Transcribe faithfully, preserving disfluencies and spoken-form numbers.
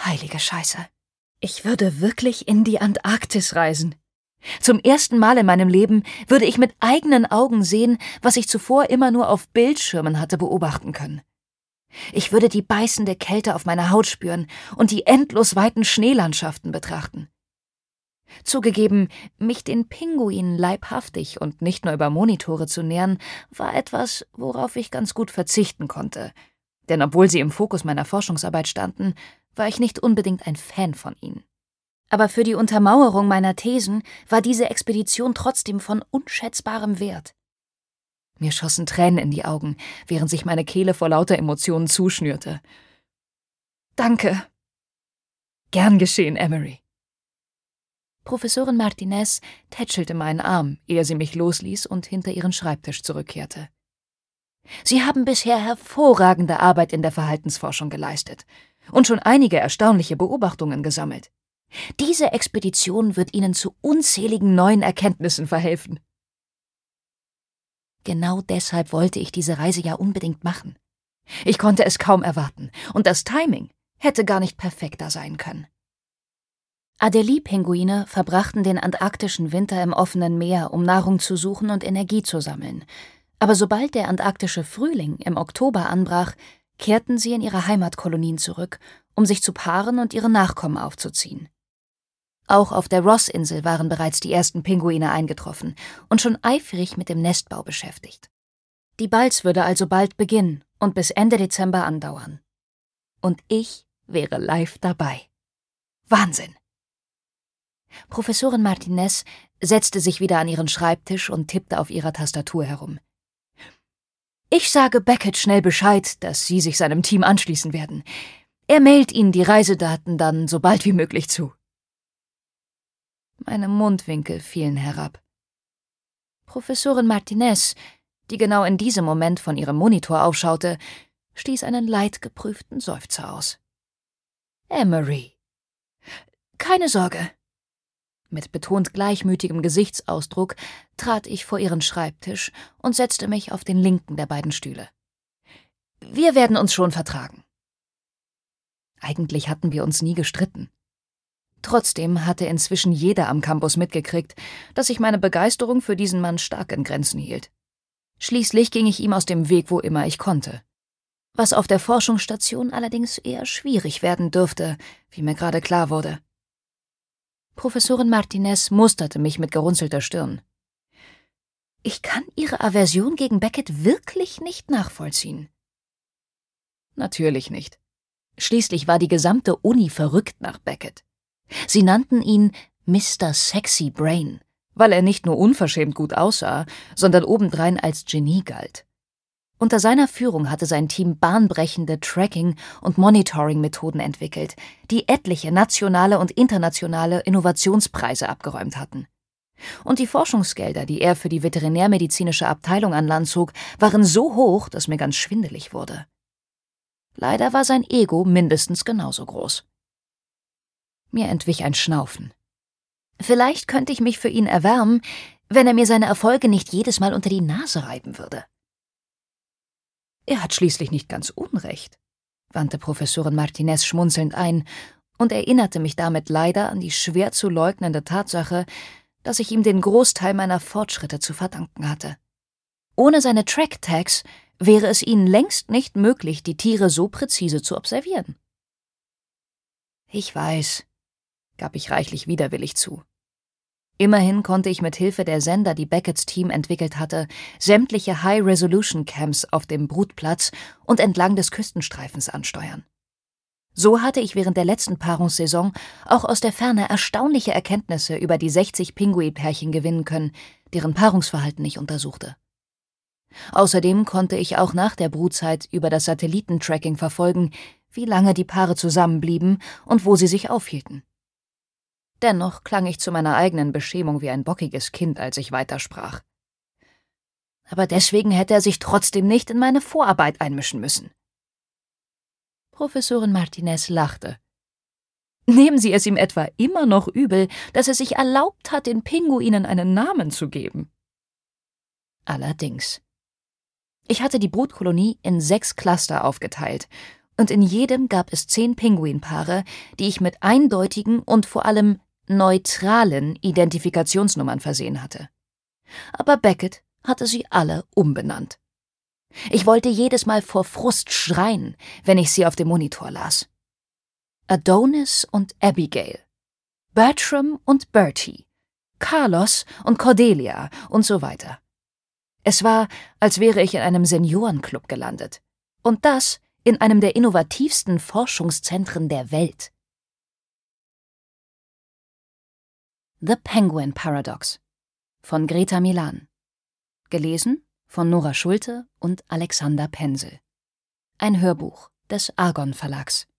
Heilige Scheiße. Ich würde wirklich in die Antarktis reisen. Zum ersten Mal in meinem Leben würde ich mit eigenen Augen sehen, was ich zuvor immer nur auf Bildschirmen hatte beobachten können. Ich würde die beißende Kälte auf meiner Haut spüren und die endlos weiten Schneelandschaften betrachten. Zugegeben, mich den Pinguinen leibhaftig und nicht nur über Monitore zu nähern, war etwas, worauf ich ganz gut verzichten konnte. Denn obwohl sie im Fokus meiner Forschungsarbeit standen, war ich nicht unbedingt ein Fan von ihnen. Aber für die Untermauerung meiner Thesen war diese Expedition trotzdem von unschätzbarem Wert. Mir schossen Tränen in die Augen, während sich meine Kehle vor lauter Emotionen zuschnürte. »Danke.« »Gern geschehen, Emery.« Professorin Martinez tätschelte meinen Arm, ehe sie mich losließ und hinter ihren Schreibtisch zurückkehrte. »Sie haben bisher hervorragende Arbeit in der Verhaltensforschung geleistet und schon einige erstaunliche Beobachtungen gesammelt. Diese Expedition wird Ihnen zu unzähligen neuen Erkenntnissen verhelfen.« Genau deshalb wollte ich diese Reise ja unbedingt machen. Ich konnte es kaum erwarten, und das Timing hätte gar nicht perfekter sein können. Adelie-Pinguine verbrachten den antarktischen Winter im offenen Meer, um Nahrung zu suchen und Energie zu sammeln. Aber sobald der antarktische Frühling im Oktober anbrach, kehrten sie in ihre Heimatkolonien zurück, um sich zu paaren und ihre Nachkommen aufzuziehen. Auch auf der Ross-Insel waren bereits die ersten Pinguine eingetroffen und schon eifrig mit dem Nestbau beschäftigt. Die Balz würde also bald beginnen und bis Ende Dezember andauern. Und ich wäre live dabei. Wahnsinn! Professorin Martinez setzte sich wieder an ihren Schreibtisch und tippte auf ihrer Tastatur herum. »Ich sage Beckett schnell Bescheid, dass Sie sich seinem Team anschließen werden. Er mailt Ihnen die Reisedaten dann so bald wie möglich zu.« Meine Mundwinkel fielen herab. Professorin Martinez, die genau in diesem Moment von ihrem Monitor aufschaute, stieß einen leidgeprüften Seufzer aus. »Emery.« »Keine Sorge.« Mit betont gleichmütigem Gesichtsausdruck trat ich vor ihren Schreibtisch und setzte mich auf den linken der beiden Stühle. »Wir werden uns schon vertragen.« Eigentlich hatten wir uns nie gestritten. Trotzdem hatte inzwischen jeder am Campus mitgekriegt, dass ich meine Begeisterung für diesen Mann stark in Grenzen hielt. Schließlich ging ich ihm aus dem Weg, wo immer ich konnte. Was auf der Forschungsstation allerdings eher schwierig werden dürfte, wie mir gerade klar wurde. Professorin Martinez musterte mich mit gerunzelter Stirn. »Ich kann Ihre Aversion gegen Beckett wirklich nicht nachvollziehen.« Natürlich nicht. Schließlich war die gesamte Uni verrückt nach Beckett. Sie nannten ihn Mister Sexy Brain, weil er nicht nur unverschämt gut aussah, sondern obendrein als Genie galt. Unter seiner Führung hatte sein Team bahnbrechende Tracking- und Monitoring-Methoden entwickelt, die etliche nationale und internationale Innovationspreise abgeräumt hatten. Und die Forschungsgelder, die er für die veterinärmedizinische Abteilung an Land zog, waren so hoch, dass mir ganz schwindelig wurde. Leider war sein Ego mindestens genauso groß. Mir entwich ein Schnaufen. Vielleicht könnte ich mich für ihn erwärmen, wenn er mir seine Erfolge nicht jedes Mal unter die Nase reiben würde. Er hat schließlich nicht ganz Unrecht, wandte Professorin Martinez schmunzelnd ein und erinnerte mich damit leider an die schwer zu leugnende Tatsache, dass ich ihm den Großteil meiner Fortschritte zu verdanken hatte. Ohne seine Track-Tags wäre es ihnen längst nicht möglich, die Tiere so präzise zu observieren. Ich weiß, gab ich reichlich widerwillig zu. Immerhin konnte ich mit Hilfe der Sender, die Becketts Team entwickelt hatte, sämtliche High-Resolution-Camps auf dem Brutplatz und entlang des Küstenstreifens ansteuern. So hatte ich während der letzten Paarungssaison auch aus der Ferne erstaunliche Erkenntnisse über die sechzig Pinguinpärchen gewinnen können, deren Paarungsverhalten ich untersuchte. Außerdem konnte ich auch nach der Brutzeit über das Satellitentracking verfolgen, wie lange die Paare zusammenblieben und wo sie sich aufhielten. Dennoch klang ich zu meiner eigenen Beschämung wie ein bockiges Kind, als ich weitersprach. Aber deswegen hätte er sich trotzdem nicht in meine Vorarbeit einmischen müssen. Professorin Martinez lachte. Nehmen Sie es ihm etwa immer noch übel, dass er sich erlaubt hat, den Pinguinen einen Namen zu geben? Allerdings. Ich hatte die Brutkolonie in sechs Cluster aufgeteilt, Und in jedem gab es zehn Pinguinpaare, die ich mit eindeutigen und vor allem neutralen Identifikationsnummern versehen hatte. Aber Beckett hatte sie alle umbenannt. Ich wollte jedes Mal vor Frust schreien, wenn ich sie auf dem Monitor las. Adonis und Abigail, Bertram und Bertie, Carlos und Cordelia und so weiter. Es war, als wäre ich in einem Seniorenclub gelandet. Und das in einem der innovativsten Forschungszentren der Welt. The Penguin Paradox von Greta Milan. Gelesen von Nora Schulte und Alexander Pensel. Ein Hörbuch des Argon Verlags.